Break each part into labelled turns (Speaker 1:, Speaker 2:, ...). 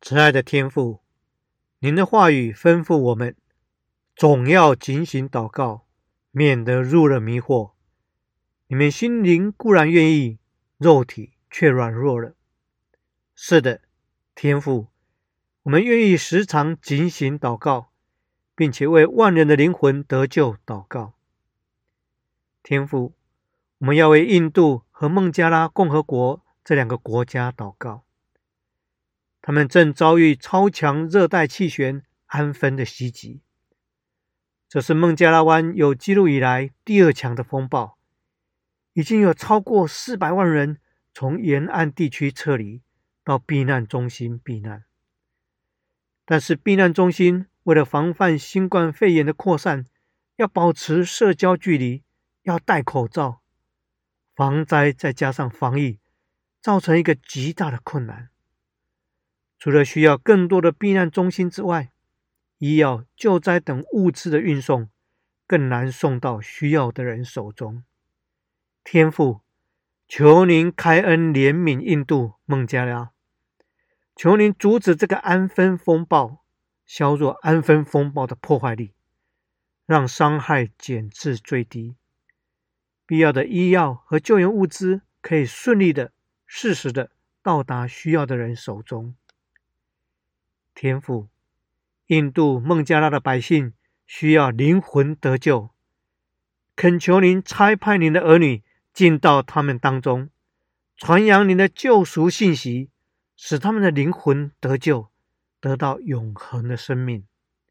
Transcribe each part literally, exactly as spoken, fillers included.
Speaker 1: 慈爱的天父，您的话语吩咐我们，总要警醒祷告，免得入了迷惑。你们心灵固然愿意，肉体却软弱了。是的，天父，我们愿意时常警醒祷告，并且为万人的灵魂得救祷告。天父，我们要为印度和孟加拉共和国这两个国家祷告。他们正遭遇超强热带气旋安芬的袭击，这是孟加拉湾有记录以来第二强的风暴，已经有超过四百万人从沿岸地区撤离到避难中心避难。但是避难中心为了防范新冠肺炎的扩散，要保持社交距离，要戴口罩，防灾再加上防疫，造成一个极大的困难。除了需要更多的避难中心之外，医药、救灾等物资的运送更难送到需要的人手中。天父，求您开恩怜悯印度、孟加拉，求您阻止这个安芬风暴，削弱安芬风暴的破坏力，让伤害减至最低。必要的医药和救援物资可以顺利的、适时的到达需要的人手中。天父，印度、孟加拉的百姓需要灵魂得救，恳求您差派您的儿女进到他们当中，传扬您的救赎信息，使他们的灵魂得救，得到永恒的生命。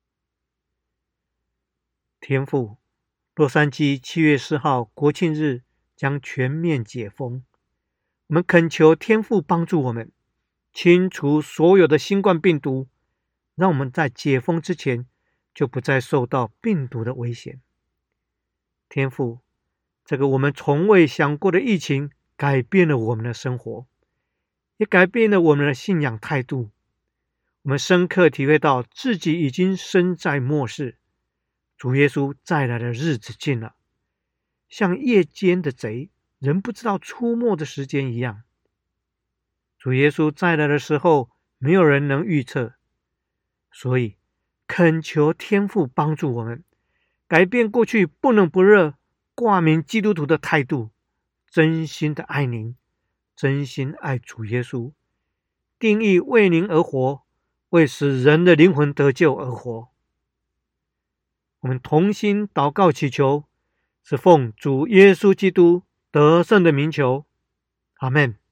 Speaker 1: 天父，洛杉矶七月四号国庆日将全面解封，我们恳求天父帮助我们清除所有的新冠病毒，让我们在解封之前就不再受到病毒的危险。天父，这个我们从未想过的疫情改变了我们的生活，也改变了我们的信仰态度。我们深刻体会到自己已经身在末世，主耶稣再来的日子近了，像夜间的贼，人不知道出没的时间一样。主耶稣再来的时候，没有人能预测，所以恳求天父帮助我们改变过去不冷不热挂名基督徒的态度，真心的爱您，真心爱主耶稣，定义为您而活，为使人的灵魂得救而活。我们同心祷告祈求，是奉主耶稣基督得胜的名求，阿们。